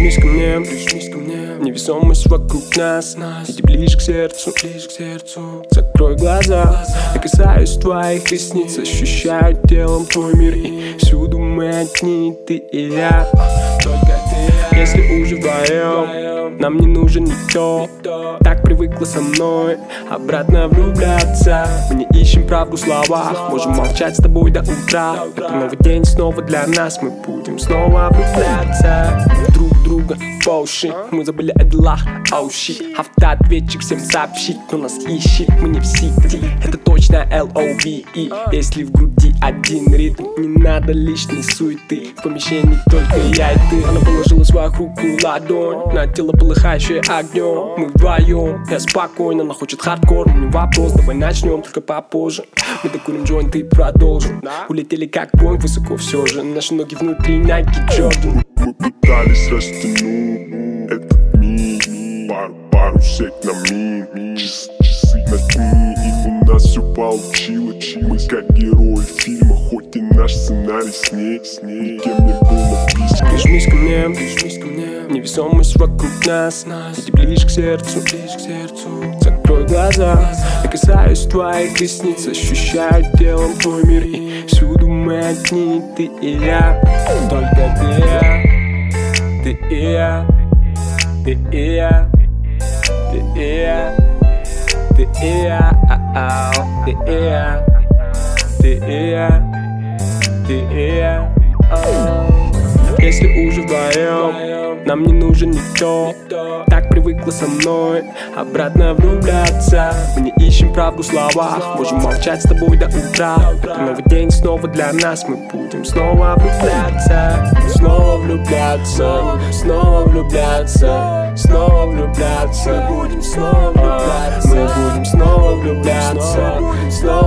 Прижмись ко мне, невесомость вокруг нас. Иди ближе к сердцу, закрой глаза. Я касаюсь твоих ресниц, ощущаю телом твой мир. И всюду мы одни, ты и я. Только ты и я. Если уже вдвоем, нам не нужен никто. Так привыкла со мной обратно влюбляться. Мы не ищем правду в словах, можем молчать с тобой до утра. Это новый день снова для нас, мы будем снова влюбляться друг друга по уши. Мы забыли о делах, oh shit. Автоответчик всем сообщит, кто нас ищет, мы не в сети. Это точно L-O-V-E. Если в груди один ритм, не надо лишней суеты. В помещении только я и ты. Она положила свою хрупкую ладонь на тело, полыхающее огнем. Мы вдвоем, я спокойно, она хочет хардкор. Не вопрос, давай начнем, только попозже. Мы докурим джойнт и продолжим. Улетели как Боинг высоко все же. Наши ноги внутри Nike Jordan. Мы пытались растянуть этот мир, парусек на миг, часы на дни, и у нас все получилось. Мы как герои фильма, хоть и наш сценарий с ней никем не был написан. Прижмись ко мне, невесомость вокруг нас. Иди ближе к сердцу, закрой глаза. Я касаюсь твоих ресниц, ощущаю телом твой мир. И всюду мы одни, ты и я. Только ты и я, ты и я, ты и я, ты и я, ты и я, ты и я, ты и я, ты и я. Если уже вдвоем, нам не нужен никто. Так привыкла со мной обратно влюбляться. Мы не ищем правду в словах, можем молчать с тобой до утра. Это новый день снова для нас, мы будем снова влюбляться. Снова влюбляться, снова влюбляться, снова влюбляться. Мы будем снова влюбляться, мы будем снова влюбляться, снова